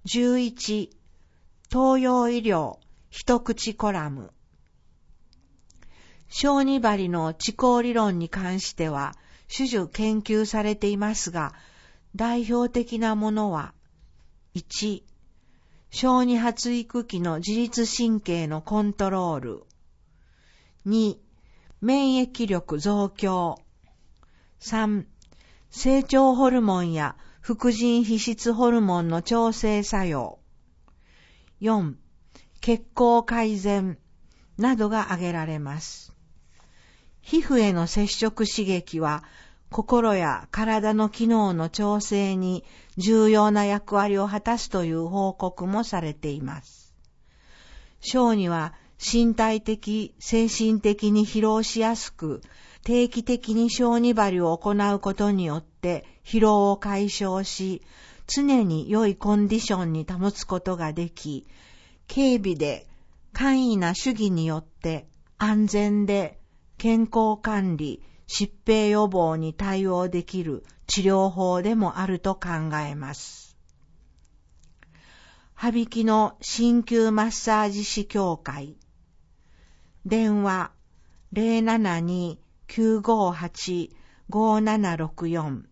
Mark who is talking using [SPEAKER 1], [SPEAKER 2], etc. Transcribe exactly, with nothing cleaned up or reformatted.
[SPEAKER 1] じゅういち、東洋医療一口コラム。小児針の治療理論に関しては、種々研究されていますが、代表的なものは、いち、小児発育期の自律神経のコントロール。に、免疫力増強。さん、成長ホルモンや副腎皮質ホルモンの調整作用。よん、血行改善などが挙げられます。皮膚への接触刺激は心や体の機能の調整に重要な役割を果たすという報告もされています。小児は身体的、精神的に疲労しやすく、定期的に小児針を行うことによって疲労を解消し、常に良いコンディションに保つことができ、軽微で簡易な手技によって安全で健康管理、疾病予防に対応できる治療法でもあると考えます。羽曳の鍼灸マッサージ師協会。電話 ゼロななに きゅうごはち ごななろくよん